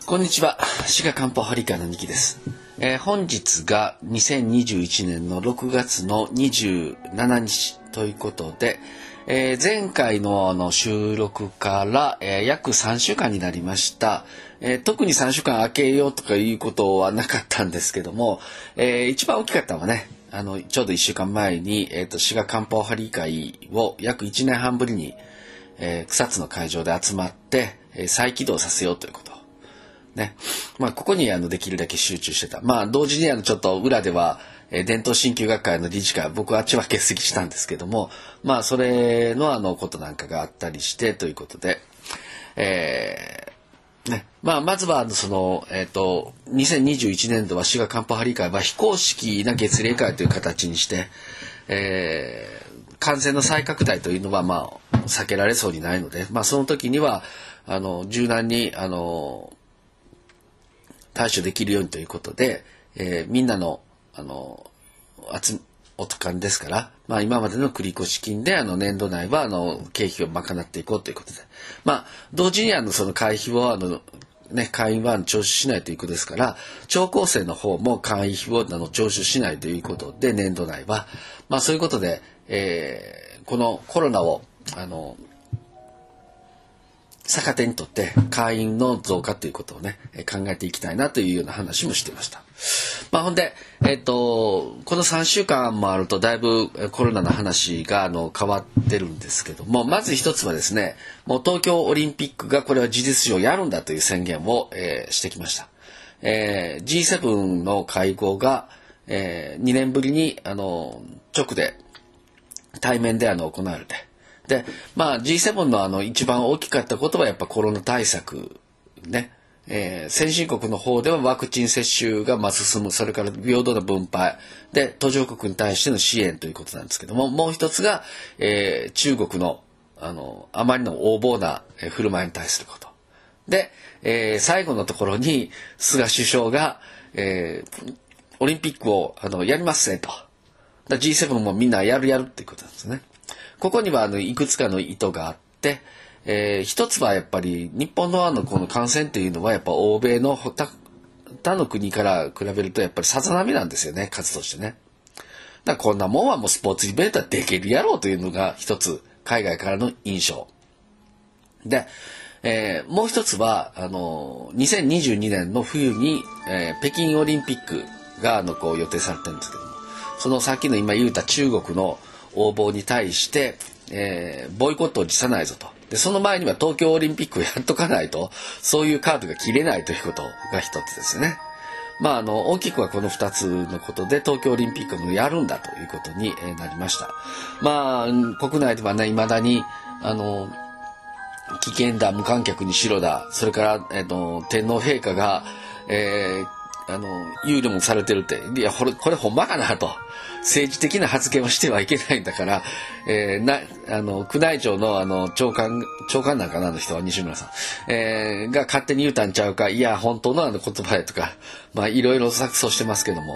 こんにちは。滋賀漢方ハリカの2期です。本日が2021年の6月の27日ということで、前回の収録から、約3週間になりました。特に3週間空けようとかいうことはなかったんですけども、一番大きかったのはね、ちょうど1週間前に、滋賀漢方ハリ会を約1年半ぶりに、草津の会場で集まって、再起動させようということ。ね。ここにできるだけ集中してた。同時にちょっと裏では、伝統鍼灸学会の理事会、僕はあっちは欠席したんですけども、それのことなんかがあったりしてということで、まずは2021年度は滋賀漢方ハリ会は非公式な月例会という形にして、感染の再拡大というのは避けられそうにないので、その時には柔軟に対処できるようにということで、みんなのお金ですから、今までの繰越金で年度内は経費を賄っていこうということで、同時にその会費を会員は徴収しないということですから、聴講生の方も会費を徴収しないということで、年度内はそういうことで、このコロナを逆手にとって会員の増加ということをね考えていきたいなというような話もしていました。ほんで、この3週間もあるとだいぶコロナの話が変わってるんですけども、まず一つはですね、もう東京オリンピックがこれは事実上やるんだという宣言を、してきました。G7 の会合が、2年ぶりに直で対面で行われて、で、G7 の一番大きかったことはやっぱコロナ対策ね。先進国の方ではワクチン接種が進む、それから平等な分配で途上国に対しての支援ということなんですけども、もう一つが、中国のあまりの横暴な振る舞いに対することで、最後のところに菅首相が、オリンピックをやりますねと。G7 もみんなやるっていうことなんですね。ここにはいくつかの意図があって、一つはやっぱり日本のこの感染っていうのはやっぱ欧米の他の国から比べるとやっぱりさざ波なんですよね、数としてね。だからこんなもんはもうスポーツイベントはできるやろうというのが一つ海外からの印象で、もう一つは2022年の冬に、北京オリンピックが予定されてるんですけども、そのさっきの今言った中国の横暴に対して、ボイコットを辞さないぞと。で、その前には東京オリンピックをやっとかないと、そういうカードが切れないということが一つですね。大きくはこの二つのことで東京オリンピックもやるんだということになりました。国内ではね、未だに、危険だ、無観客にしろだ、それから、天皇陛下が、憂慮もされてるって、いや、これほんまかなと。政治的な発言をしてはいけないんだから、宮内庁の長官なんかな、人は西村さん、が勝手に言うたんちゃうか、いや、本当の言葉やとか、いろいろ錯綜してますけども、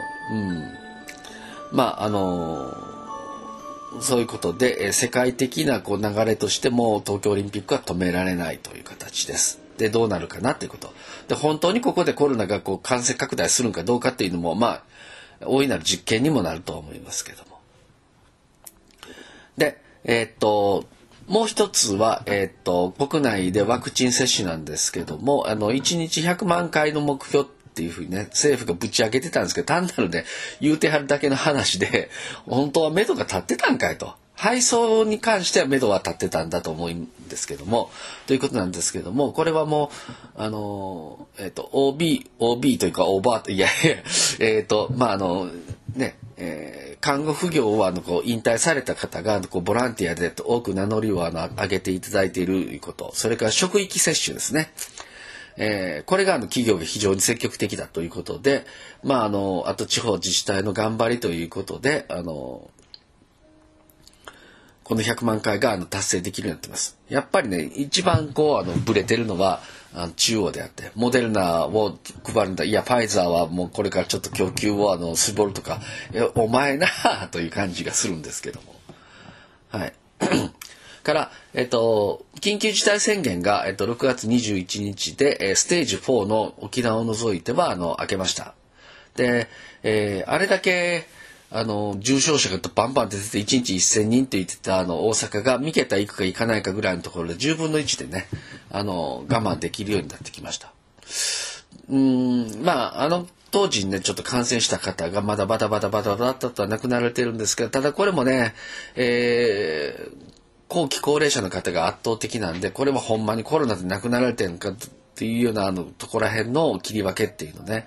そういうことで、世界的な流れとしても東京オリンピックは止められないという形です。で、どうなるかなということ。で、本当にここでコロナが感染拡大するのかどうかっていうのも、大いなる実験にもなると思いますけども。で、もう一つは、国内でワクチン接種なんですけども、1日100万回の目標っていうふうにね、政府がぶち上げてたんですけど、単なるね、言うてはるだけの話で、本当は目処が立ってたんかいと。配送に関しては目処は立ってたんだと思うんですけども、ということなんですけども、これはもう、OB というか、オーバーと、看護婦業は引退された方がボランティアで多く名乗りを上げていただいていること、それから職域接種ですね。これが企業が非常に積極的だということで、あと地方自治体の頑張りということで、この100万回が達成できるようになってます。やっぱりね、一番ブレてるのは中央であって、モデルナを配るんだ、いやファイザーはもうこれからちょっと供給を絞るとか、お前なという感じがするんですけども、はい。 から、緊急事態宣言が、6月21日で、ステージ4の沖縄を除いては明けました。で、あれだけ重症者がバンバン出てて1日1000人って言ってた大阪が3桁行くか行かないかぐらいのところで10分の1でね我慢できるようになってきました。当時ねちょっと感染した方がまだバタバタと亡くなられてるんですけど、ただこれもね、後期高齢者の方が圧倒的なんで、これもほんまにコロナで亡くなられてるのかっていうようなところら辺の切り分けっていうのね、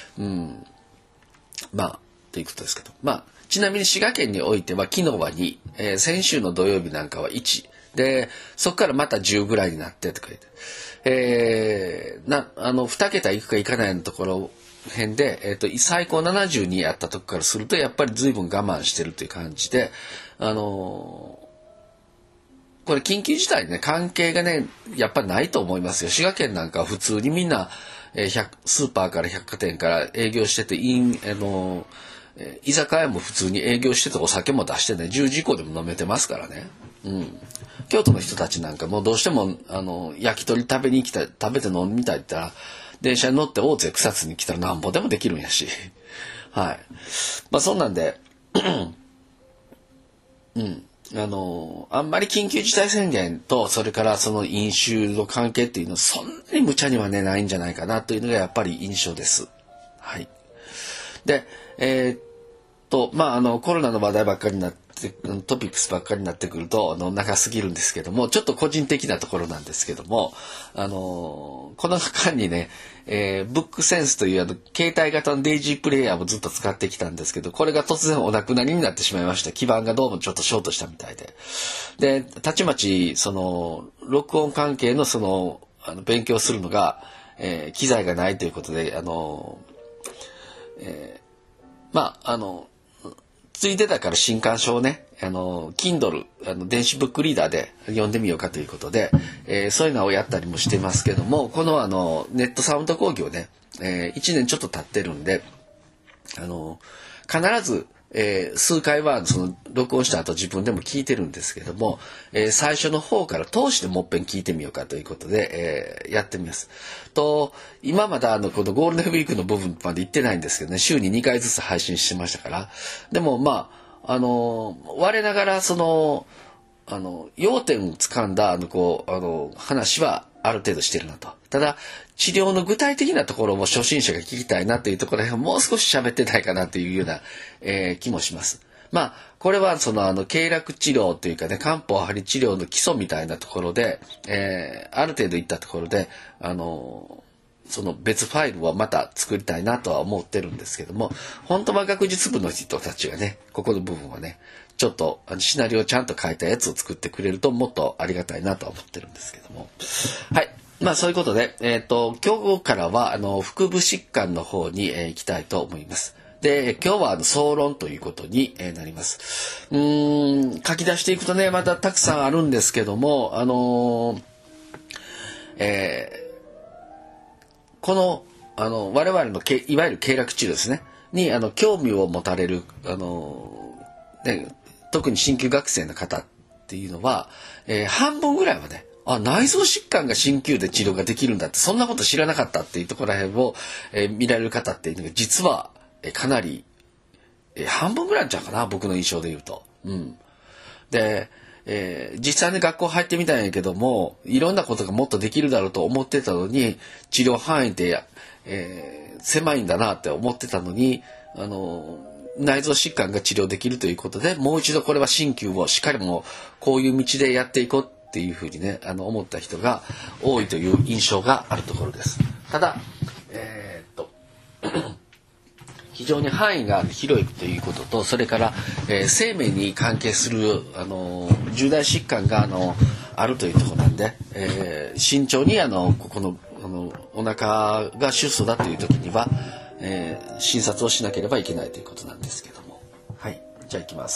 ということですけど、ちなみに滋賀県においては昨日は2、先週の土曜日なんかは1で、そこからまた10ぐらいになってとか言って、2桁いくかいかないのところ辺で、最高72やったとこからするとやっぱり随分我慢してるという感じで、これ緊急事態ね関係がねやっぱりないと思いますよ。滋賀県なんかは普通にみんな、スーパーから百貨店から営業してて居酒屋も普通に営業しててお酒も出してね10時以降でも飲めてますからね。京都の人たちなんかもうどうしても焼き鳥食べて飲みたいって言ったら電車に乗って大津草津に来たらなんぼでもできるんやしはい。そんなんであんまり緊急事態宣言とそれからその飲酒の関係っていうのはそんなに無茶にはねないんじゃないかなというのがやっぱり印象です。はい。で、コロナの話題ばっかりになってトピックスばっかりになってくると長すぎるんですけども、ちょっと個人的なところなんですけども、この間にね、ブックセンスという携帯型のデイジープレイヤーもずっと使ってきたんですけど、これが突然お亡くなりになってしまいました。基盤がどうもちょっとショートしたみたいで、たちまち録音関係の勉強するのが、機材がないということでついでだから新刊書をねKindle 電子ブックリーダーで読んでみようかということで、そういうのをやったりもしてますけども、このネットサウンド講義をね、1年ちょっと経ってるんで必ず、数回は録音した後自分でも聞いてるんですけども、最初の方から通してもっぺん聞いてみようかということで、やってみますと、今まだこのゴールデンウィークの部分まで行ってないんですけどね、週に2回ずつ配信してましたから、でも我ながら要点をつかんだ話はある程度してるなと。ただ治療の具体的なところも初心者が聞きたいなというところでもう少し喋ってないかなというような、気もします。これは経絡治療というかね、漢方針治療の基礎みたいなところで、ある程度いったところで別ファイルをまた作りたいなとは思ってるんですけども、本当は学術部の人たちがねここの部分はねちょっとシナリオをちゃんと書いたやつを作ってくれるともっとありがたいなとは思ってるんですけども、はい。そういうことで、今日からは腹部疾患の方に、行きたいと思います。で、今日は総論ということに、なります。書き出していくとねまたたくさんあるんですけども、この我々のいわゆる経絡治療ですねに興味を持たれる特に鍼灸学生の方っていうのは、半分ぐらいはね内臓疾患が鍼灸で治療ができるんだってそんなこと知らなかったっていうところら辺を、見られる方っていうのが実は、かなり、半分ぐらいなんちゃうかな僕の印象で言うと。で実際に学校入ってみたんやけどもいろんなことがもっとできるだろうと思ってたのに治療範囲で、狭いんだなって思ってたのに内臓疾患が治療できるということでもう一度これは鍼灸をしっかりもうこういう道でやっていこうっていうふうにね思った人が多いという印象があるところです。ただ非常に範囲が広いということとそれから、生命に関係する重大疾患があるというところなんで、慎重にここのお腹が出祖だという時には、診察をしなければいけないということなんですけども、はい、じゃあいきます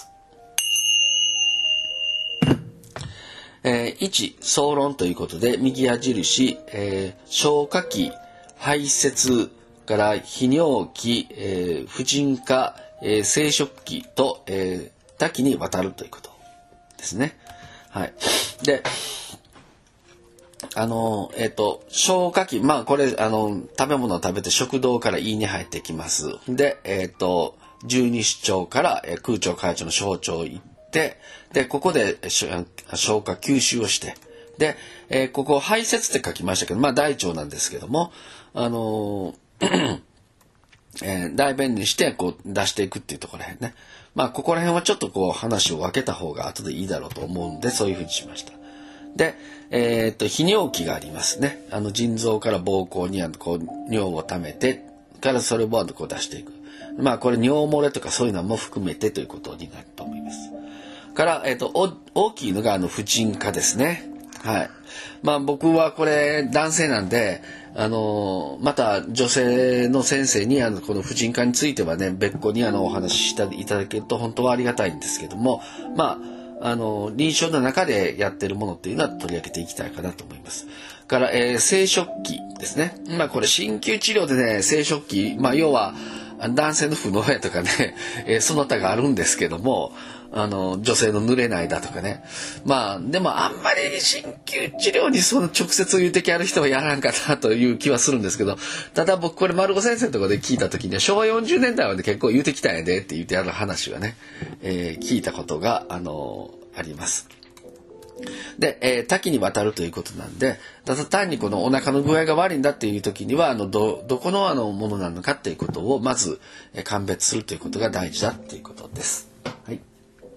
。1総論ということで右矢印、消化器排泄から泌尿器、婦人科、生殖器と、多岐にわたるということですね。 はい。で、消化器、まあこれ食べ物を食べて食道から胃に入ってきます。で、十二指腸から空腸下腸の小腸行って、でここで消化吸収をして、で、ここ排泄って書きましたけど、まあ大腸なんですけども、大便にしてこう出していくっていうところらへんね。まあここら辺はちょっとこう話を分けた方が後でいいだろうと思うんで、そういうふうにしました。で、泌尿器がありますね。腎臓から膀胱にこう尿を溜めてからそれをこう出していく。まあこれ尿漏れとかそういうのも含めてということになると思います。から、大きいのが婦人科ですね。はい。まあ僕はこれ男性なんで、また女性の先生にこの婦人科についてはね、別個にお話ししていただけると本当はありがたいんですけども、まあ、臨床の中でやってるものっていうのは取り上げていきたいかなと思います。から、生殖器ですね。まあこれ鍼灸治療でね、生殖器、まあ要は男性の不農やとかね、その他があるんですけども、女性の濡れないだとかね。まあ、でもあんまり鍼灸治療にその直接言うてきある人はやらんかなという気はするんですけど、ただ僕これ丸子先生のところで聞いた時には昭和40年代はね結構言うてきたんやでって言ってある話はね、聞いたことが、あります。で、多岐にわたるということなんで、ただ単にこのお腹の具合が悪いんだっていう時にはどこのものなのかっていうことをまず鑑別するということが大事だっていうことです。はい。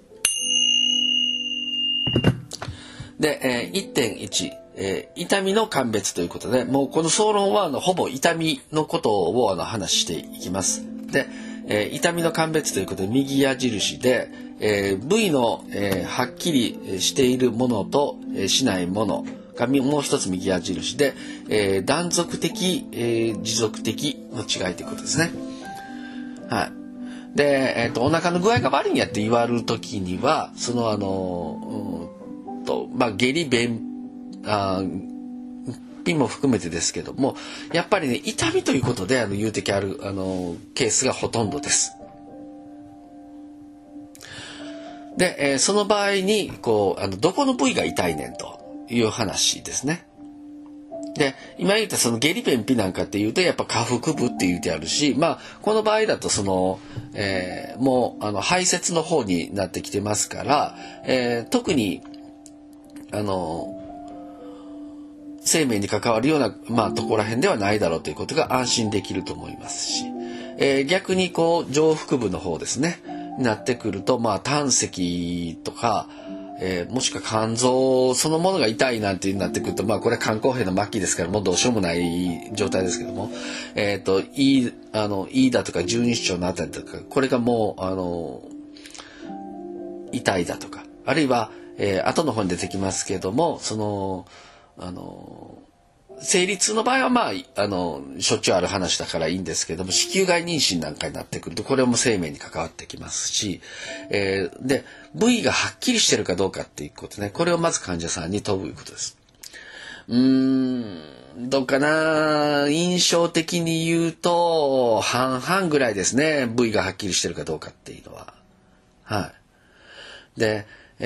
で、1.1、痛みの鑑別ということで、もうこの総論はほぼ痛みのことを話していきます。で、痛みの鑑別ということで右矢印で、部位の、はっきりしているものと、しないものがもう一つ右矢印で、断続的、持続的の違いということですね。はい。で、お腹の具合が悪いんやって言われるときには、そのまあ、下痢便秘も含めてですけども、やっぱりね痛みということで言うてきあるケースがほとんどです。で、その場合にこうどこの部位が痛いねんという話ですね。で今言ったその下痢便秘なんかっていうとやっぱ下腹部って言うてあるし、まあこの場合だとその、もう排泄の方になってきてますから、特に生命に関わるような、まあ、ところら辺ではないだろうということが安心できると思いますし、逆にこう上腹部の方ですねになってくると、まあ、胆石とか、もしくは肝臓そのものが痛いなんてなってくると、まあ、これは肝硬変の末期ですからもうどうしようもない状態ですけども、胃だとか十二指腸のあたりとかこれがもう痛いだとか、あるいは後の方に出てきますけれども、その生理痛の場合はまあしょっちゅうある話だからいいんですけども、子宮外妊娠なんかになってくるとこれも生命に関わってきますし、で部位がはっきりしてるかどうかっていうことね、これをまず患者さんに問うことです。どうかな、印象的に言うと半々ぐらいですね、部位がはっきりしてるかどうかっていうのは。はい。で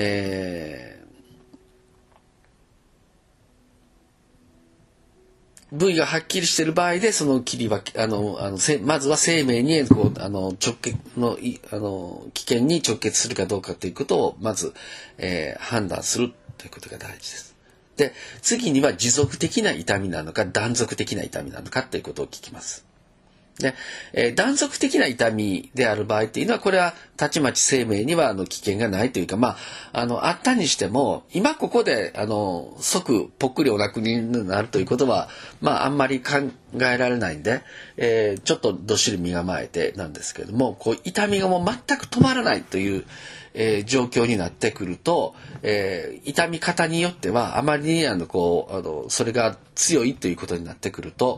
部位がはっきりしている場合でその切り分けまずは生命にこう直結の危険に直結するかどうかということをまず、判断するということが大事です。で次には持続的な痛みなのか断続的な痛みなのかということを聞きます。で、断続的な痛みである場合っていうのはこれはたちまち生命には危険がないというか、まああったにしても今ここで即ぽっくりお亡くなりになるということはまああんまり考えられないんで、ちょっとどっしり身構えてなんですけれども、こう痛みがもう全く止まらないという、状況になってくると、痛み方によってはあまりにそれが強いということになってくると、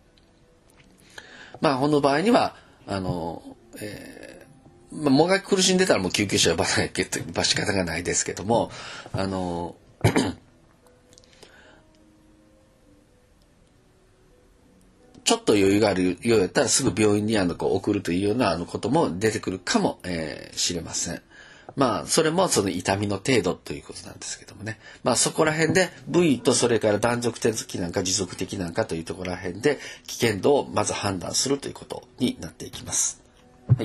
まあこの場合にはもがき苦しんでたらもう救急車呼ばないけど仕方がないですけども、ちょっと余裕があるようやったらすぐ病院に送るというようなことも出てくるかもしれません。 まあそれもその痛みの程度ということなんですけどもね、まあそこら辺で部位とそれから断続的なんか持続的なんかというところら辺で危険度をまず判断するということになっていきます。はい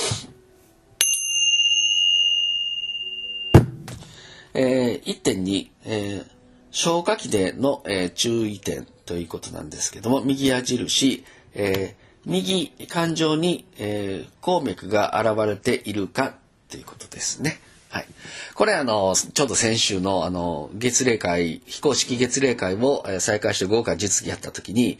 。1.2、消化器での、注意点ということなんですけども、右矢印、右肝臓に、鉱脈が現れているかということですね。はい。これちょうど先週の月例会、非公式月例会を再開して豪華実技やった時に、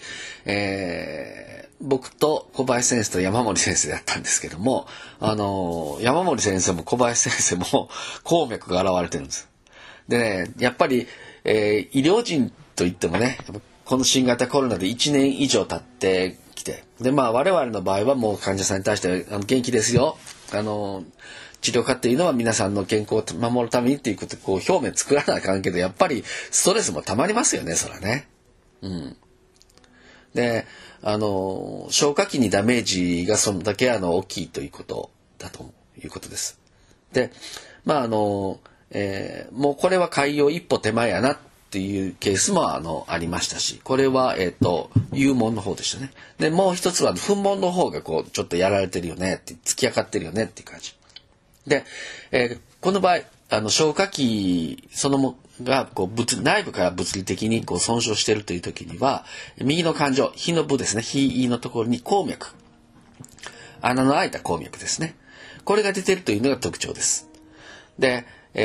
僕と小林先生と山森先生だったんですけども、山森先生も小林先生も鉱脈が現れてるんです。でね、やっぱり、医療人といってもね、この新型コロナで1年以上経ってきて、で、まあ我々の場合はもう患者さんに対して元気ですよ。治療家っていうのは皆さんの健康を守るためにっていうことでこう表面作らなあかんけど、やっぱりストレスもたまりますよね、そらね。うん。で、消化器にダメージがそんだけ大きいということだということです。で、まあもうこれは海洋一歩手前やなっていうケースもありましたし、これは幽門の方でしたね。で、もう一つは噴門の方がこうちょっとやられてるよねって、突き上がってるよねっていう感じ。で、この場合消化器そのもがこう内部から物理的にこう損傷しているという時には、右の肝臓、脾の部ですね、脾のところに鉱脈、穴の開いた鉱脈ですね、これが出ているというのが特徴です。で、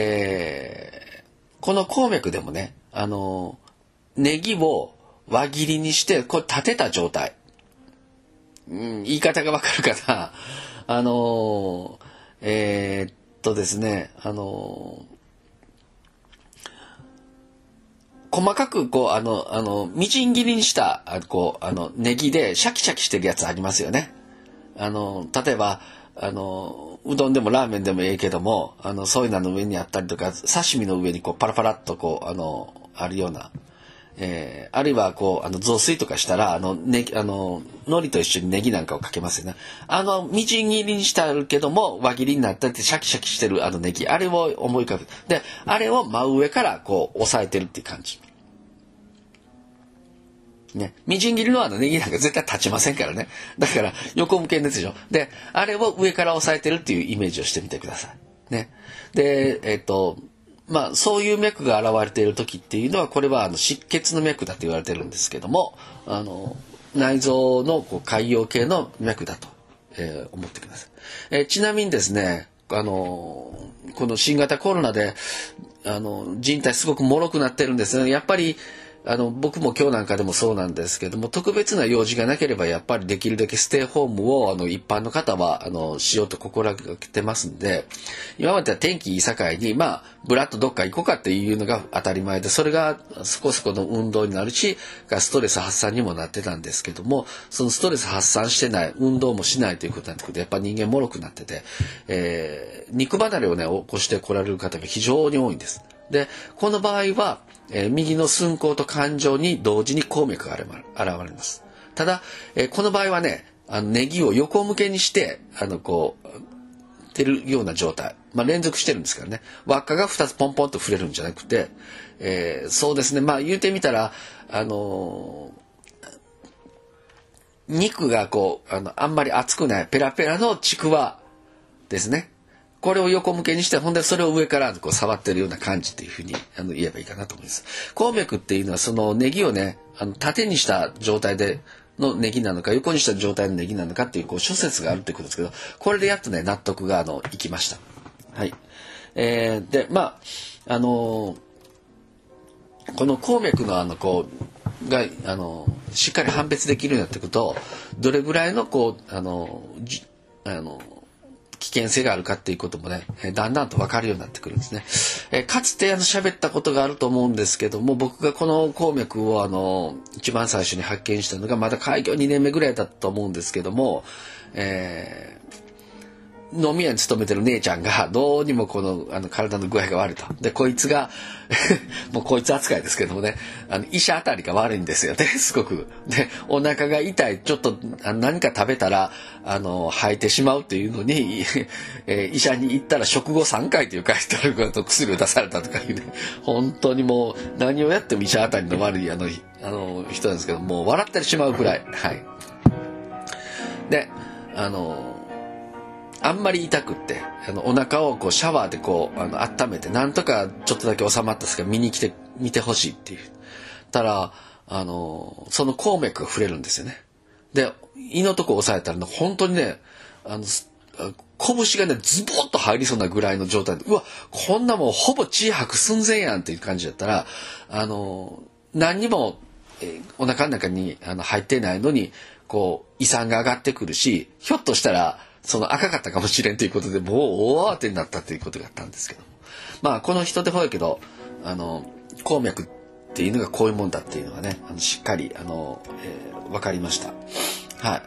この鉱脈でもね、ネギを輪切りにしてこれ立てた状態、言い方がわかるかな、ですね、細かくこうみじん切りにしたこうネギでシャキシャキしてるやつありますよね。例えばうどんでもラーメンでもええけどもそういうのの上にあったりとか、刺身の上にこうパラパラっとこうあるような、あるいはこう雑炊とかしたら海苔と一緒にネギなんかをかけますよね。みじん切りにしてあるけども輪切りになったりシャキシャキしてるネギ、あれを思い浮かべて、であれを真上からこう押さえてるっていう感じね。みじん切りのネギなんか絶対立ちませんからね。だから横向けんですよ。であれを上から押さえてるっていうイメージをしてみてくださいね。でまあそういう脈が現れている時っていうのは、これは失血の脈だと言われてるんですけども、内臓のこう潰瘍系の脈だと、思ってください。ちなみにですね、この新型コロナで人体すごく脆くなってるんですね。やっぱり僕も今日なんかでもそうなんですけども、特別な用事がなければやっぱりできるだけステイホームを一般の方はしようと心がけてますんで、今までは天気いい境にまあブラッとどっか行こうかっていうのが当たり前で、それがそこそこの運動になるしストレス発散にもなってたんですけども、そのストレス発散してない運動もしないということになってくると、やっぱ人間脆くなってて、肉離れをね起こしてこられる方が非常に多いんです。でこの場合は右の寸孔と肝臓に同時に鉱脈が現れます。ただ、この場合はね、ネギを横向けにしてこう出るような状態、まあ、連続してるんですからね、輪っかが2つポンポンと触れるんじゃなくて、そうですね、まあ言うてみたら肉がこうあんまり厚くないペラペラのちくわですね。これを横向けにして、ほんでそれを上からこう触ってるような感じっていうふうに言えばいいかなと思います。鉱脈っていうのはそのネギをね縦にした状態でのネギなのか横にした状態のネギなのかっていう諸説があるってことですけど、これでやっとね納得がいきました。はい。でまあこの鉱脈のこうがしっかり判別できるようになっていくと、どれぐらいのこう危険性があるかっていうこともねだんだんと分かるようになってくるんですね。かつて喋ったことがあると思うんですけども、僕がこの鉱脈を一番最初に発見したのがまだ開業2年目ぐらいだったと思うんですけども、 飲み屋に勤めてる姉ちゃんがどうにもこの体の具合が悪いと。でこいつがもうこいつ扱いですけどもね、医者あたりが悪いんですよね、すごく。でお腹が痛い、ちょっと何か食べたら吐いてしまうっていうのに医者に行ったら食後3回という書いてある薬を出されたとかいうね、本当にもう何をやっても医者あたりの悪い人なんですけど、もう笑ってしまうくらい。はい。であんまり痛くってお腹をこうシャワーでこう温めてなんとかちょっとだけ収まったですから見てほしいっていうたらその項脈が触れるんですよね。で胃のとこ押さえたら本当にね拳がねズボッと入りそうなぐらいの状態で、うわこんなもんほぼ血吐く寸前やんっていう感じだったら何にもお腹の中に入ってないのにこう胃酸が上がってくるし、ひょっとしたらその赤かったかもしれんということでもう大慌てになったということがあったんですけど、まあこの人手法やけど鉱脈っていうのがこういうもんだっていうのがねしっかり分かりました。はい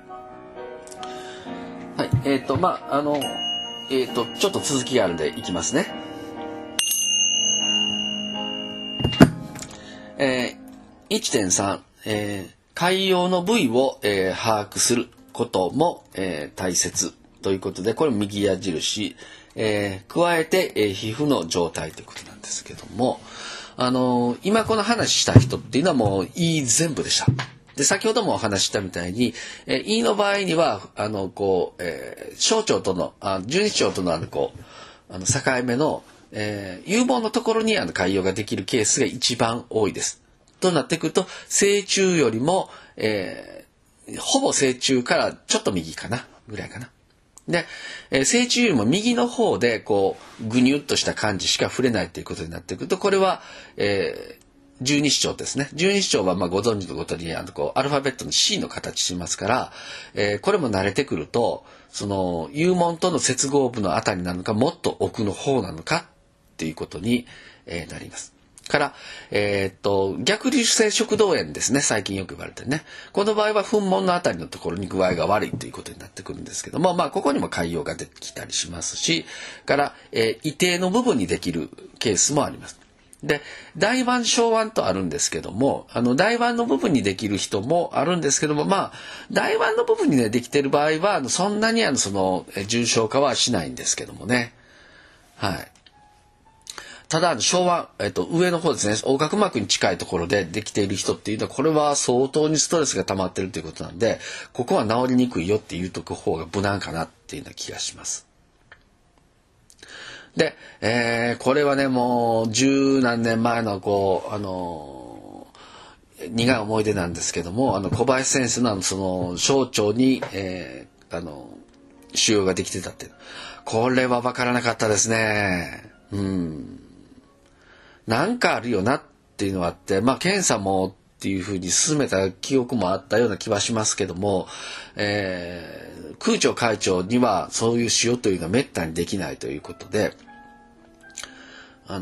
はい。まあちょっと続きがあるんでいきますね。1.3、海洋の部位を、把握することも、大切ということで、これ右矢印、加えて、皮膚の状態ということなんですけども、今この話した人っていうのはもう胃全部でした。で先ほどもお話ししたみたいに、胃の場合には小腸との十二指腸との境目の、有望のところに潰瘍ができるケースが一番多いです。となってくると正中よりも、ほぼ正中からちょっと右かなぐらいかな。で、正中よりも右の方でこうぐにゅっとした感じしか触れないということになってくると、これは、十二指腸ですね。十二指腸はご存知のことにアルファベットの C の形しますから、これも慣れてくるとその幽門との接合部のあたりなのかもっと奥の方なのかっていうことに、なります。から、逆流性食道炎ですね、最近よく言われてね。この場合は糞門のあたりのところに具合が悪いということになってくるんですけども、まあここにも潰瘍ができたりしますし、から、胃底の部分にできるケースもあります。で大腕小腕とあるんですけども、大腕の部分にできる人もあるんですけども、まあ大腕の部分にねできている場合はそんなに重症化はしないんですけどもね。はい。ただ小腕、上の方ですね、横隔膜に近いところでできている人っていうのはこれは相当にストレスが溜まっているということなんで、ここは治りにくいよって言うとく方が無難かなっていうような気がします。で、これはねもう十何年前の苦い思い出なんですけども、小林先生のその小腸に、腫瘍ができてたっていう、これは分からなかったですね。なんかあるよなっていうのがあって、まあ検査もっていうふうに進めた記憶もあったような気はしますけども、空調会長にはそういう腫瘍というのはめったにできないということで、あ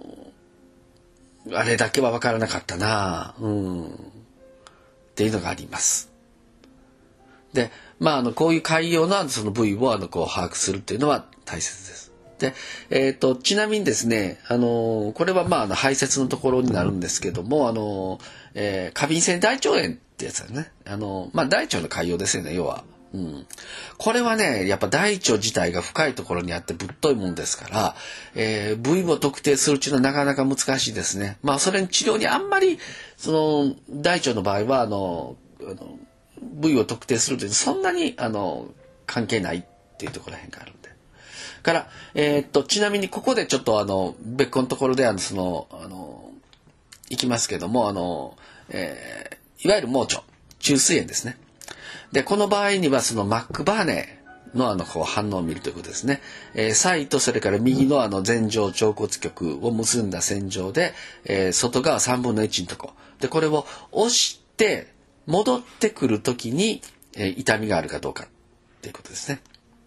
れだけは分からなかったなっていうのがあります。で、まあこういう潰瘍のその部位を把握するっていうのは大切です。で、ちなみにですね、これはまあ排泄のところになるんですけども、過敏性大腸炎ってやつですね。まあ大腸の潰瘍ですよね、要は。これはねやっぱ大腸自体が深いところにあってぶっといもんですから、部位を特定するっていうのはなかなか難しいですね。まあそれに治療にあんまり大腸の場合は部位を特定するというのはそんなに関係ないっていうところらへんがあるんで。から、ちなみにここでちょっと別個のところでいきますけどもいわゆる盲腸虫垂炎ですね。でこの場合にはそのマックバーネの反応を見るということですね。左位とそれから右の前上腸骨極を結んだ線上で、外側3分の1のとこでこれを押して戻ってくるときに、痛みがあるかどうかということですね。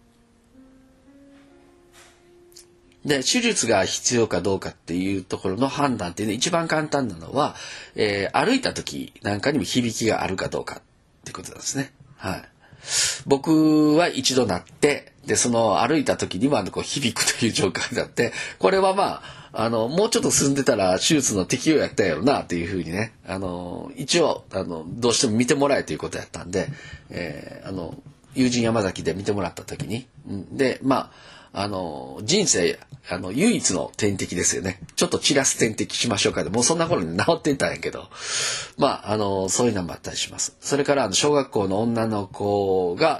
で手術が必要かどうかっていうところの判断っていうのは一番簡単なのは、歩いた時なんかにも響きがあるかどうかっていうことなんですね。はい。 僕は一度なって、で、その歩いた時にはこう響くという状況になって、これはまあ、もうちょっと進んでたら手術の適用やったやろなっていうふうにね、一応、どうしても見てもらえということやったんで、友人山崎で見てもらった時に、で、まあ、人生、唯一の点滴ですよね。ちょっと散らす点滴しましょうかで、もうそんな頃に治っていたんやけど、まあ、そういうのもあったりします。それから、小学校の女の子が、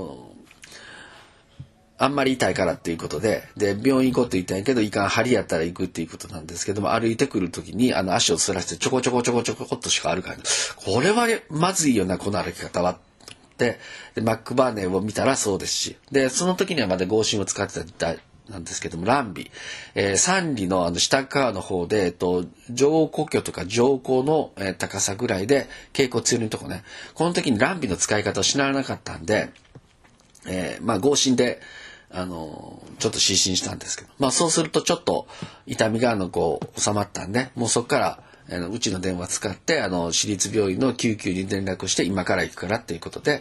あんまり痛いからっていうことで、病院行こうって言ったんやけど、いかん、針やったら行くっていうことなんですけども、歩いてくるときに、足をすらしてちょこちょこちょこちょこっとしか歩かない。これはまずいよな、この歩き方は。で、マックバーネを見たらそうですし、で、その時にはまだ合心を使ってたなんですけども、乱尾。三里の下側の方で、上呼吸とか上行の、高さぐらいで、稽古強いのとこね、この時に乱尾の使い方を知らなかったんで、まあ、合心で、ちょっと失神したんですけど、まあそうするとちょっと痛みがこう収まったんで、もうそこからうちの電話使って私立病院の救急に連絡して今から行くからっていうことで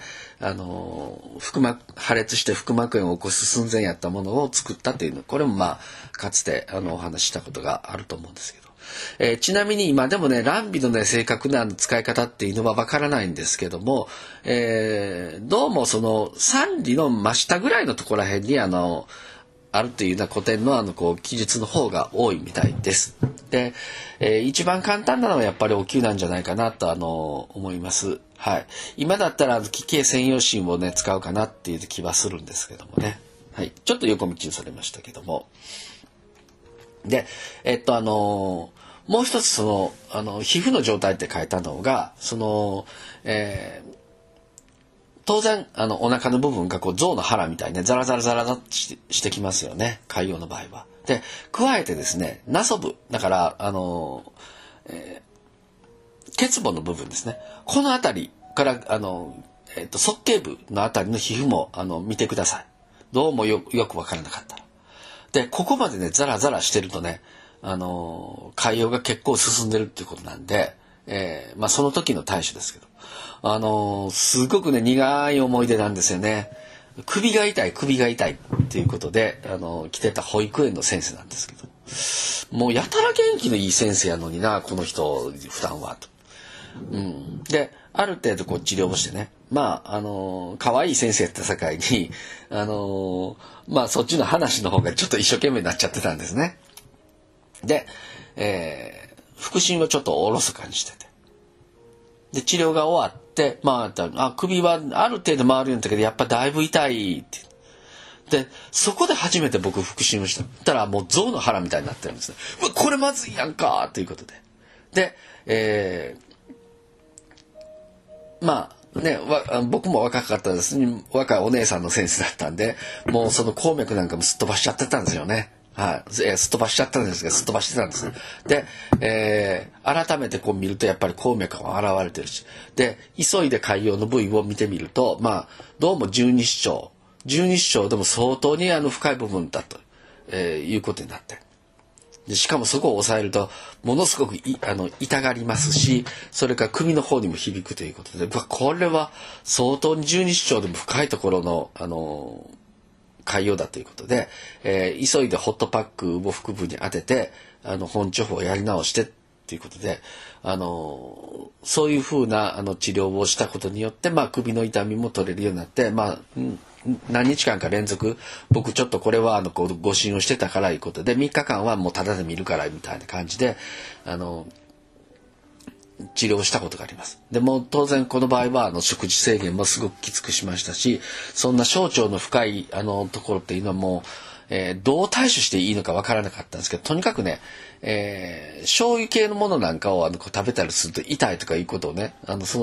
破裂して腹膜炎を起こす寸前やったものを作ったっていうの、これもまあかつてお話ししたことがあると思うんですけど。ちなみに今でもね、乱尾のね、正確な使い方っていうのはわからないんですけども、どうもその三里の真下ぐらいのところら辺にあるというような古典のこう記述の方が多いみたいです。で、一番簡単なのはやっぱりお灸なんじゃないかなと思います。はい。今だったら気系専用芯をね使うかなっていう気はするんですけどもね。はい。ちょっと横道にされましたけども。で、もう一つその皮膚の状態って書いたのが当然お腹の部分がこう象の腹みたいにねザラザラザラザしてきますよね、潰瘍の場合は。で加えてですね、ナソ部だから結母の部分ですね、この辺りから側頸部の辺りの皮膚も見てください。どうもよく分からなかったら。でここまでねザラザラしてるとね潰瘍が結構進んでるっていうことなんで、まあその時の対処ですけど、すごくね苦い思い出なんですよね。首が痛いっていうことで来てた保育園の先生なんですけど、もうやたら元気のいい先生やのになこの人普段はと。である程度こう治療をしてね、まあ可愛い先生やった境にまあそっちの話の方がちょっと一生懸命になっちゃってたんですね。で、腹心をちょっとおろそかにしてて、で治療が終わってまあ首はある程度回るんだけどやっぱだいぶ痛いってでそこで初めて僕腹心をしたらもう象の腹みたいになってるんですね。うわこれまずいやんかということでまあね僕も若かったですね、若いお姉さんの先生だったんでもうその鉱脈なんかもすっ飛ばしちゃってたんですよね。はい、すっ飛ばしちゃったんですけどすっ飛ばしてたんですね。で、改めてこう見るとやっぱり鉱脈が現れてるし、で急いで潰瘍の部位を見てみるとまあどうも十二指腸でも相当に深い部分だと、いうことになってでしかもそこを抑えるとものすごく痛がりますし、それから首の方にも響くということでこれは相当に十二指腸でも深いところの潰瘍だということで、急いでホットパックを腹部に当てて本治法をやり直してということでそういうふうな治療をしたことによって、まあ、首の痛みも取れるようになって、まあ何日間か連続僕ちょっとこれは誤診をしてたからいうことで3日間はもうタダで見るからみたいな感じで治療したことがあります。でも当然この場合は食事制限もすごくきつくしましたし、そんな小腸の深いところっていうのはもう、どう対処していいのかわからなかったんですけど、とにかくね、醤油系のものなんかを食べたりすると痛いとかいうことをね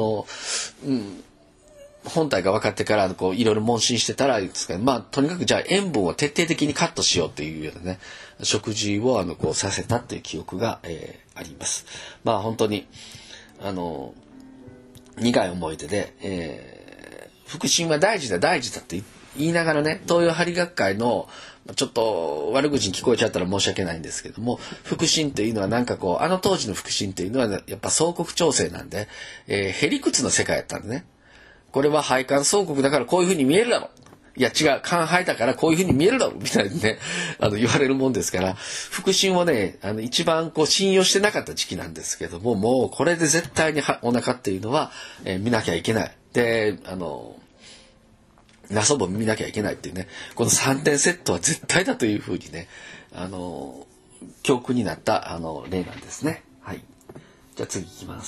本体が分かってからいろいろ問診してたらですか、まあとにかくじゃあ塩分を徹底的にカットしようというようなね食事をさせたっていう記憶が、あります。まあ本当に苦い思い出で、腹心は大事だって言いながらね、東洋針学会のちょっと悪口に聞こえちゃったら申し訳ないんですけども、腹心というのはなんか当時の腹心というのは、ね、やっぱ相国調整なんで、へりくつの世界やったんでね。 これは肺管相国だからこういうふうに見えるだろう。いや違う、肝肺だからこういうふうに見えるだろうみたいにね、言われるもんですから、腹診をね、一番信用してなかった時期なんですけども、もうこれで絶対にお腹っていうのは、見なきゃいけない。で、ナソボ見なきゃいけないっていうね、この3点セットは絶対だというふうにね、教訓になった例なんですね。はい。じゃあ次いきます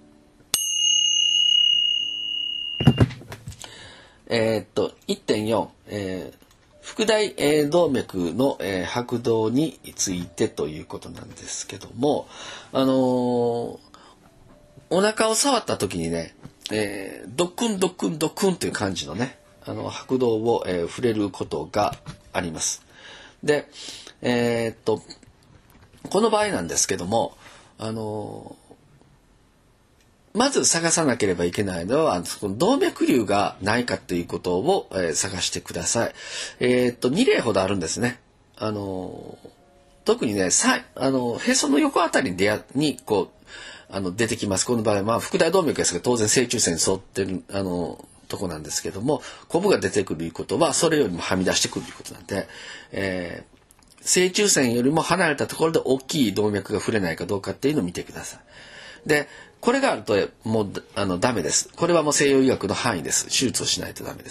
。1.4、腹大動脈の、拍動についてということなんですけども、お腹を触った時にね、ドックンドックンドックンという感じのね、拍動を、触れることがあります。で、この場合なんですけども、まず探さなければいけないのは、その動脈瘤がないかということを、探してください。2例ほどあるんですね。特にね、へその横あたりに出てきます。この場合は、腹大動脈ですが、当然正中線に沿ってる、とこなんですけども、コブが出てくるということは、それよりもはみ出してくるということなんで、正中線よりも離れたところで大きい動脈が触れないかどうかっていうのを見てください。で、これがあるともうダメです。これはもう西洋医学の範囲です。手術をしないとダメです。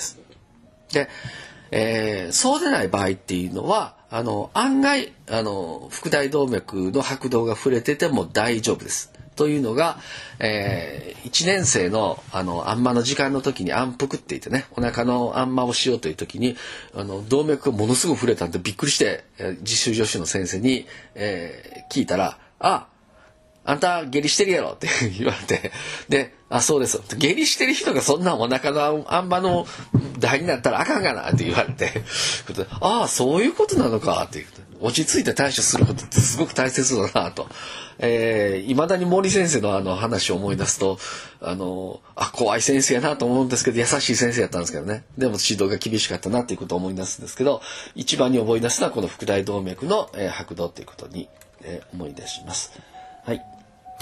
で、そうでない場合っていうのは案外腹大動脈の拍動が触れてても大丈夫です。というのが、1年生のあんまの時間の時に安腹って言ってね、お腹のあんまをしようという時に動脈がものすごく触れたんでびっくりして、実習助手の先生に、聞いたら「あんた下痢してるやろ」って言われて、で「そうです」下痢してる人がそんなお腹のあんまの台になったらあかんがなって言われてそういうことなのかっていう落ち着いて対処することってすごく大切だなと、いまだに森先生の話を思い出すと怖い先生やなと思うんですけど、優しい先生やったんですけどね、でも指導が厳しかったなっていうことを思い出すんですけど、一番に思い出すのはこの腹大動脈の、拍動ということに、思い出します。はい。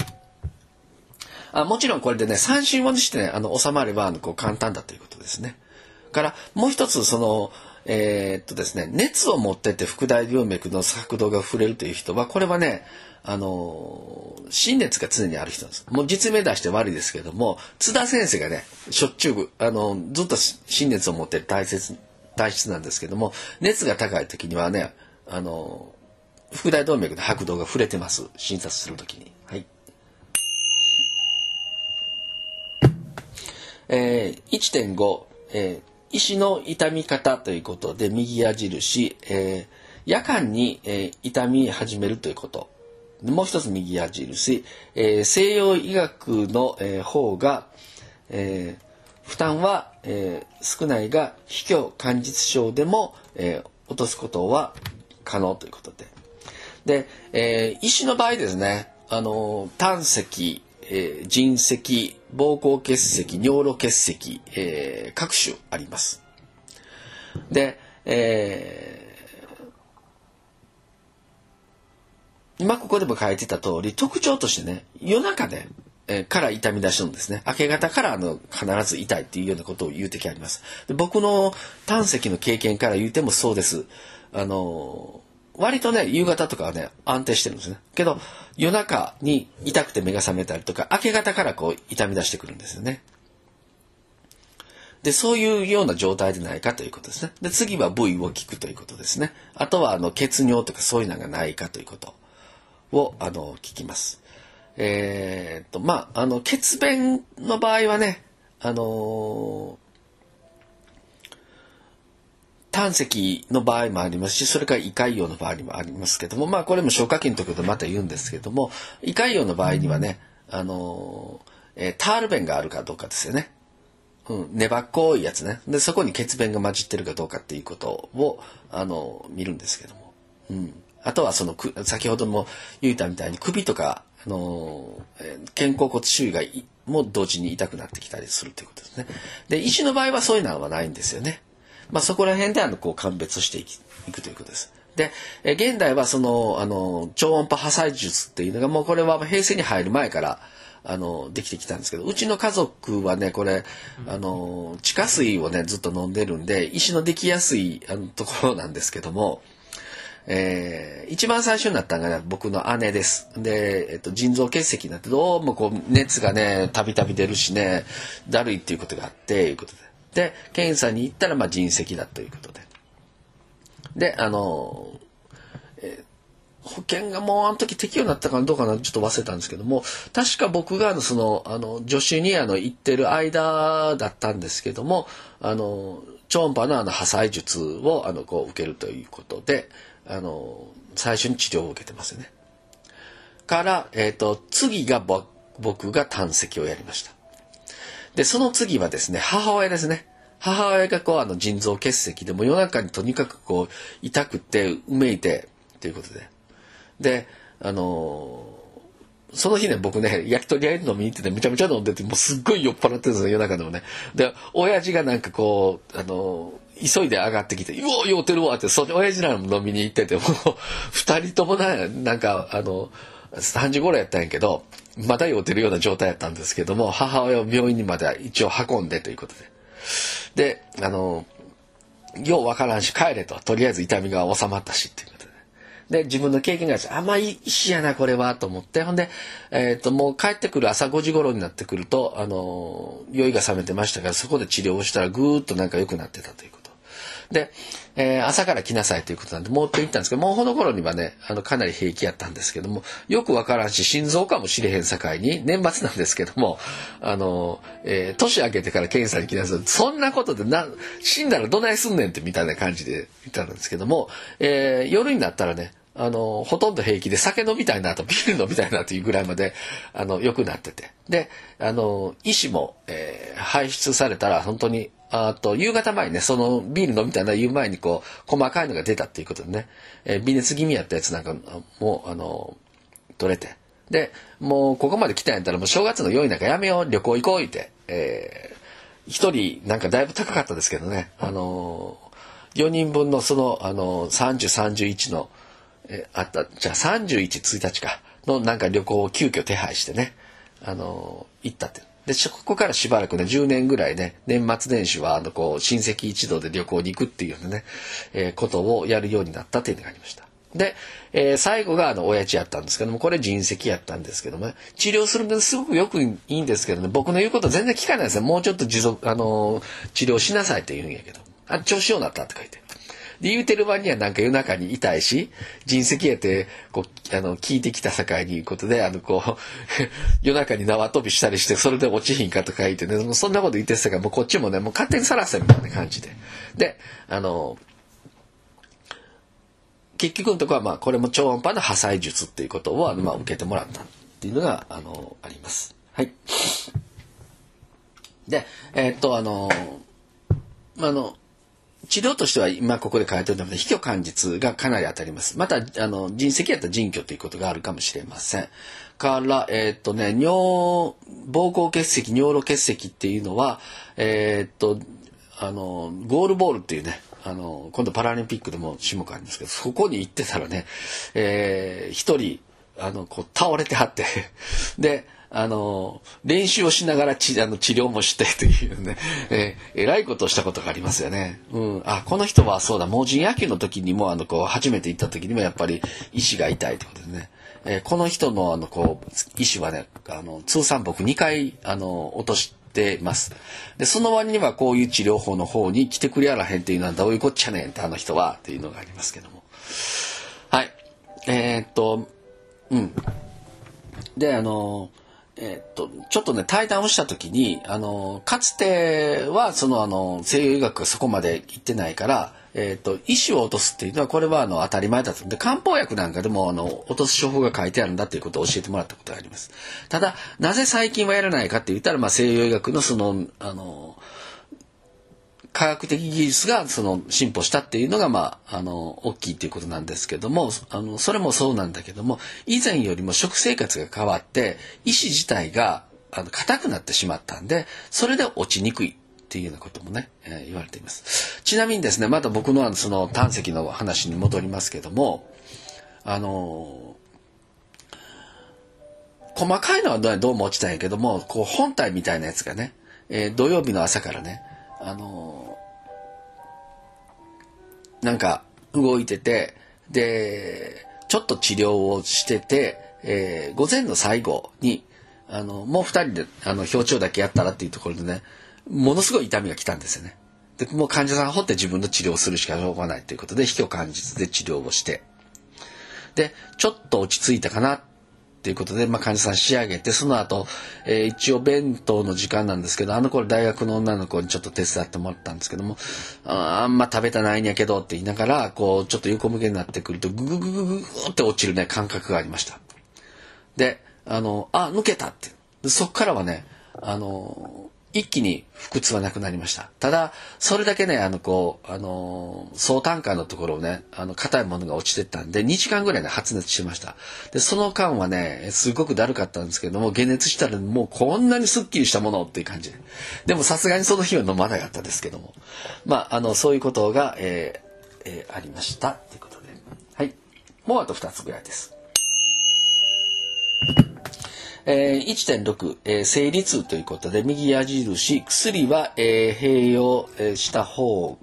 もちろんこれでね、三振をしてね、収まれば簡単だということですね。からもう一つですね、熱を持ってって腹大動脈の拍動が触れるという人は、これはね、心熱が常にある人なんです。もう実名出して悪いですけれども、津田先生がね、しょっちゅうずっと心熱を持って体質なんですけども、熱が高い時にはね、腹大動脈の拍動が触れてます。診察する時に。はい。1.5、石の痛み方ということで右矢印、夜間に、痛み始めるということ。もう一つ右矢印、西洋医学の、方が、負担は、少ないが卑怯肝実症でも、落とすことは可能ということで、石の場合ですね、胆石、腎石、膀胱結石、尿路結石、各種あります。で、今ここでも書いてた通り、特徴としてね、夜中で、から痛み出しるんですね。明け方から必ず痛いっていうようなことを言う時あります。で、僕の胆石の経験から言うてもそうです。割とね、夕方とかはね、安定してるんですね。けど、夜中に痛くて目が覚めたりとか、明け方から痛み出してくるんですよね。で、そういうような状態でないかということですね。で、次は部位を聞くということですね。あとは、血尿とかそういうのがないかということを、聞きます。血便の場合はね、胆石の場合もありますし、それから胃潰瘍の場合にもありますけども、これも消化器のところでまた言うんですけども、胃潰瘍の場合にはね、タール便があるかどうかですよね。粘っこいやつね。で、そこに血便が混じってるかどうかっていうことを、見るんですけども。あとは先ほども言ったみたいに首とか、肩甲骨周囲がも同時に痛くなってきたりするということですね。で、医師の場合はそういうのはないんですよね。そこら辺で鑑別していくということです。で、現代は超音波破砕術っていうのがもうこれは平成に入る前からできてきたんですけど、うちの家族はねこれ地下水をねずっと飲んでるんで石のできやすいところなんですけども、一番最初になったのが、ね、僕の姉です。で、腎臓結石になってどうもこう熱がねたびたび出るしねだるいっていうことがあっていうことで検査に行ったら腎石だということで保険がもうあの時適用になったかどうかなちょっと忘れたんですけども、確か僕が助手に行ってる間だったんですけども超音波の破砕術をこう受けるということで最初に治療を受けてますよね。から、次が僕が胆石をやりました。でその次はですね母親ですね。母親がこう腎臓結石でも夜中にとにかくこう痛くてうめいてということでその日ね僕ね焼き鳥屋に飲みに行っててめちゃめちゃ飲んでてもうすっごい酔っ払ってるんですよ夜中でもね。で親父がなんかこう急いで上がってきて「うお酔うてるわ」って親父らも飲みに行っててもう2人ともなんか3時頃やったんやけどまだ酔うてるような状態やったんですけども、母親を病院にまで一応運んでということでようわからんし帰れとりあえず痛みが収まったしっていうことで自分の経験が石やなこれはと思って、ほんで、もう帰ってくる朝5時頃になってくると酔いが覚めてましたから、そこで治療をしたらぐーっとなんか良くなってたということで、朝から来なさいということなんでもうって言ったんですけど、もうこの頃にはねかなり平気やったんですけども、よくわからんし心臓かもしれへん境に年末なんですけども年明けてから検査に来なさい、そんなことで死んだらどないすんねんってみたいな感じで言ったんですけども、夜になったらねほとんど平気で酒飲みたいなとビール飲みたいなというぐらいまで良くなってて、で医師も、排出されたら本当に夕方前にねそのビール飲みたいな言う前にこう細かいのが出たっていうことでね、微熱気味やったやつなんかもう取れて、でもうここまで来たんやったらもう正月の用意なんかやめよう旅行行こう言って、一人なんかだいぶ高かったですけどね4人分のその3031のじゃあ31日かのなんか旅行を急遽手配してね行ったって。でここからしばらくね10年ぐらいね年末年始はこう親戚一同で旅行に行くっていうね、ことをやるようになったっていうのがありました。で、最後が親父やったんですけども、これ腎石やったんですけども、ね、治療するのすごくよくいいんですけどね、僕の言うこと全然聞かないですよ。もうちょっと治療しなさいって言うんやけど、調子ようなったって書いて。で言うてる場合にはなんか夜中に痛いし腎石やってこう聞いてきた境にいうことでこう夜中に縄跳びしたりしてそれで落ちひんかとか言ってね、もうそんなこと言ってたからもうこっちもねもう勝手にさらせみたいな感じで結局のところはこれも超音波の破砕術っていうことを受けてもらったっていうのがあります。はい。で治療としては今ここで書いてるので非虚感実がかなり当たります。また腎石やったら腎虚ということがあるかもしれません。から膀胱結石尿路結石っていうのはゴールボールっていうね今度パラリンピックでも種目ありますけど、そこに行ってたらね一人こう倒れてはってで練習をしながら治療もしてというね、えらいことをしたことがありますよね。この人はそうだ盲人野球の時にもこう初めて行った時にもやっぱり石が痛いということでね、この人のこう石はね通算僕2回落としてます。でその割にはこういう治療法の方に来てくれやらへんっていうのはどういうこっちゃねんって人はっていうのがありますけども、はいでちょっとね対談をした時にかつては西洋医学がそこまで行ってないから医師を落とすっていうのはこれは当たり前だと。で漢方薬なんかでも落とす処方が書いてあるんだっていうことを教えてもらったことがあります。ただなぜ最近はやらないかって言ったら、西洋医学の科学的技術が進歩したっていうのが大きいっていうことなんですけども、それもそうなんだけども以前よりも食生活が変わって医師自体が硬くなってしまったんで、それで落ちにくいっていうようなこともね、言われています。ちなみにですね、また僕の胆石の話に戻りますけども、 細かいのはどうも落ちたんやけども、こう本体みたいなやつがね、土曜日の朝からね、なんか動いてて、でちょっと治療をしてて、午前の最後にもう2人で表情だけやったらっていうところでね、ものすごい痛みが来たんですよね。でもう患者さんが掘って自分の治療をするしかしょうがないということで、秘虚感実で治療をして、でちょっと落ち着いたかなっていうことで、患者さん仕上げて、その後、一応弁当の時間なんですけど、あの頃大学の女の子にちょっと手伝ってもらったんですけども、あんま食べたないんやけどって言いながら、こうちょっと横向けになってくるとググググググって落ちるね感覚がありました。で抜けたって、でそっからはね一気に腹痛はなくなりました。ただそれだけね総胆管のところをね硬いものが落ちてったんで2時間ぐらいね発熱してました。でその間はねすごくだるかったんですけども、解熱したらもうこんなにすっきりしたものっていう感じでもさすがにその日は飲まなかったですけども、そういうことが、ありましたということで、はい、もうあと2つぐらいです。1.6、生理痛ということで、右矢印、薬は、併用、した方、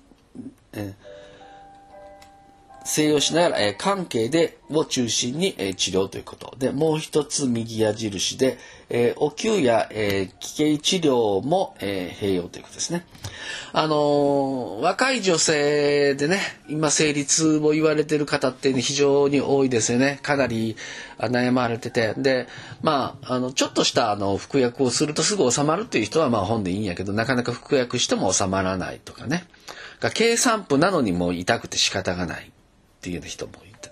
西洋しながら、関係でを中心に、治療ということで、もう一つ右矢印で、お灸や、奇形治療も、併用ということですね。若い女性でね今生理痛を言われている方って、ね、非常に多いですよね。かなり悩まれてて、でちょっとした服薬をするとすぐ収まるっていう人は本でいいんやけど、なかなか服薬しても収まらないとかね、経産婦なのにもう痛くて仕方がないっていうような人もいた。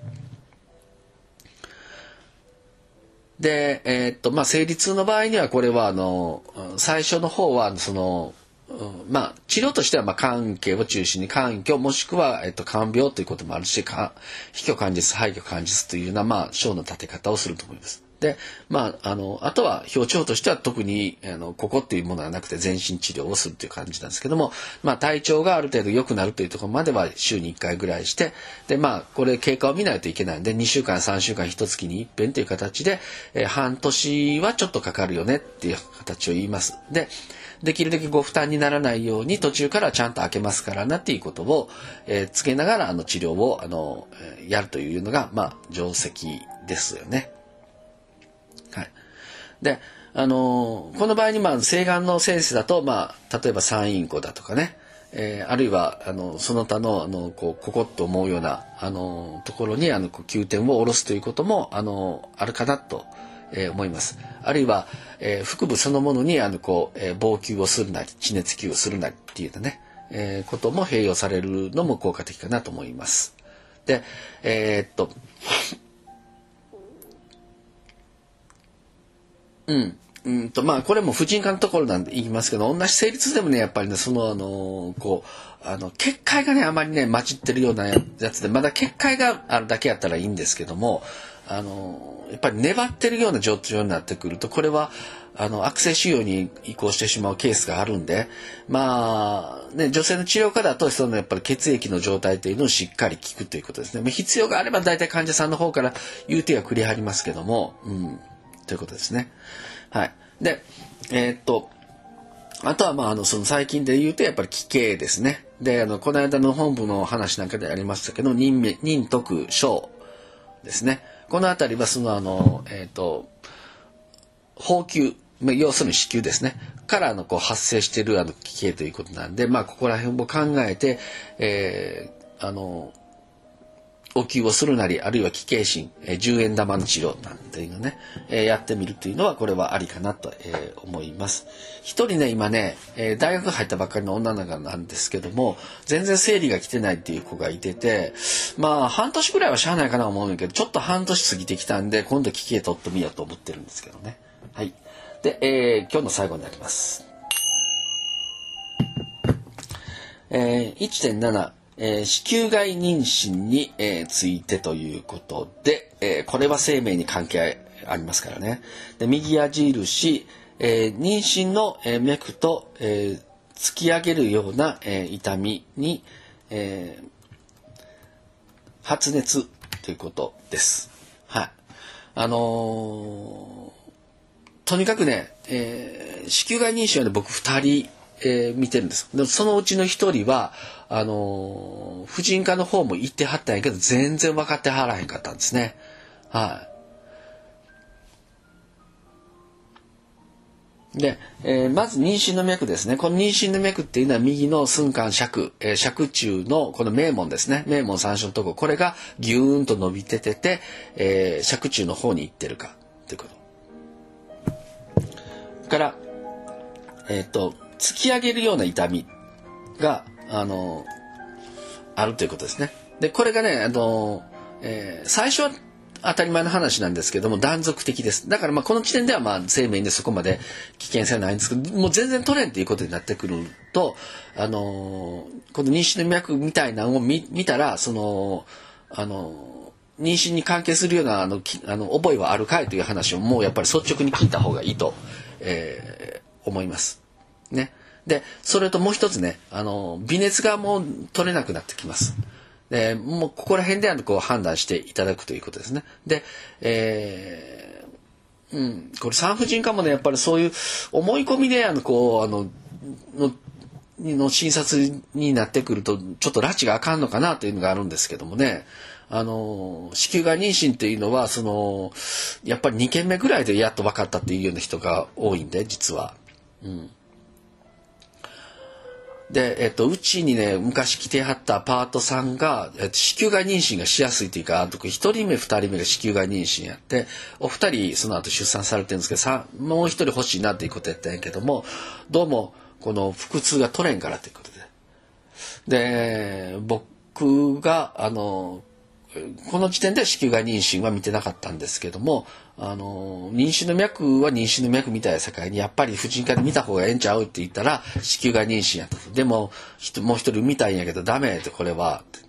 で、生理痛の場合にはこれは最初の方は治療としては関係を中心に肝虚もしくは、肝病ということもあるし、非虚肝実肺虚肝実というような章の立て方をすると思います。であとは表情としては特にここっていうものはなくて全身治療をするという感じなんですけども、体調がある程度良くなるというところまでは週に1回ぐらいして、でこれ経過を見ないといけないんで2週間3週間1月に一遍という形で、半年はちょっとかかるよねっていう形を言います。できるだけご負担にならないように途中からちゃんと開けますからなっていうことを、つけながら治療をやるというのが定石ですよね。はい、でこの場合に請願の先生だと、例えば産院庫だとかね、あるいはその他のここっと思うようなところに呼吸点を下ろすということもあるかなと思います。あるいは、腹部そのものに防灸をするなり地熱灸をするなりっていうね、ことも併用されるのも効果的かなと思います。でこれも婦人科のところなんで言いますけど、同じ生理痛でもねやっぱりね結界がねあまりね混じってるようなやつで、まだ結界があるだけやったらいいんですけども、やっぱり粘ってるような状況になってくると、これは悪性腫瘍に移行してしまうケースがあるんで、女性の治療科だとやっぱり血液の状態というのをしっかり聞くということですね。必要があれば大体患者さんの方から言うてはくれはりますけども、ということですね。はい。であとはその最近で言うとやっぱり奇形ですね。でこの間の本部の話なんかでありましたけど、任徳小ですね。このあたりは包球、要するに子宮ですねから発生している奇形ということなんで、ここら辺も考えて、お灸をするなり、あるいは奇形診、10円玉の治療なんていうのね、やってみるというのはこれはありかなと、思います。一人ね今ね、大学入ったばっかりの女の子なんですけども、全然生理が来てないっていう子がいてて、半年ぐらいはしゃあないかなと思うんだけど、ちょっと半年過ぎてきたんで今度奇形取ってみようと思ってるんですけどね。はい。で、今日の最後になります。1.7子宮外妊娠に、ついてということで、これは生命に関係ありますからね。で右矢印、妊娠の、脈と、突き上げるような、痛みに、発熱ということです。はい。 とにかくね、子宮外妊娠はね、僕2人、見てるんです。でもそのうちの1人は婦人科の方も行ってはったんやけど全然分かってはらへんかったんですね。はい。で、まず妊娠の脈ですね。この妊娠の脈っていうのは右の寸間尺、尺中のこの名門ですね。名門三種のとこ、これがギューンと伸びてて、尺中の方に行ってるかということ。から、突き上げるような痛みがあるということですね。で、これがね、最初は当たり前の話なんですけども断続的です。だからこの時点では生命でそこまで危険性はないんですけど、もう全然取れんということになってくると、この妊娠の脈みたいなのを見たら妊娠に関係するような覚えはあるかいという話をもうやっぱり率直に聞いた方がいいと、思いますね。でそれともう一つね、微熱がもう取れなくなってきます。でもうここら辺で判断していただくということですね。で、これ産婦人科もねやっぱりそういう思い込みでの診察になってくるとちょっと拉致があかんのかなというのがあるんですけどもね、子宮外妊娠っていうのはやっぱり2件目ぐらいでやっと分かったっていうような人が多いんで実は。で、うちにね昔来てはったパートさんが、子宮外妊娠がしやすいというか1人目2人目が子宮外妊娠やってお二人その後出産されてるんですけどもう一人欲しいなっていうことやったんやけどもどうもこの腹痛が取れんからということで僕がこの時点で子宮外妊娠は見てなかったんですけども妊娠の脈は妊娠の脈みたいな世界にやっぱり婦人科で見た方がええんちゃうって言ったら子宮外妊娠やったと。でももう一人見たいんやけどダメってこれはって、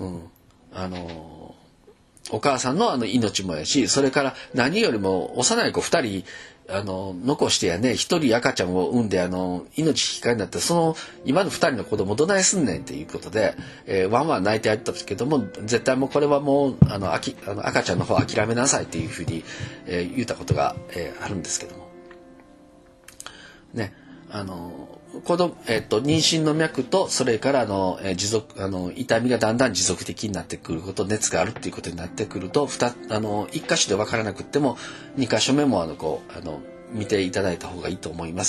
お母さんの命もやしそれから何よりも幼い子2人残してやね1人赤ちゃんを産んで命引き換えになって今の2人の子供どないすんねんっていうことで、ワンワン泣いてやったんですけども絶対もうこれはもう赤ちゃんの方諦めなさいっていうふうに、言ったことが、あるんですけどもね妊娠の脈とそれから持続痛みがだんだん持続的になってくること熱があるっていうことになってくると1箇所で分からなくっても2箇所目も見ていただいた方がいいと思います。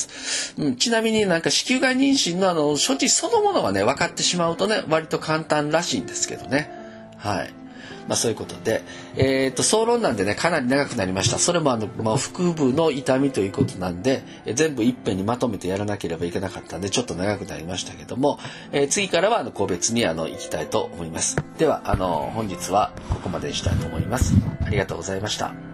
ちなみに子宮外妊娠の処置そのものはね分かってしまうとね割と簡単らしいんですけどね。はい。そういうことで、総論なんでねかなり長くなりました。それも腹部の痛みということなんで全部いっぺんにまとめてやらなければいけなかったんでちょっと長くなりましたけども、次からは個別に行きたいと思います。では本日はここまでにしたいと思います。ありがとうございました。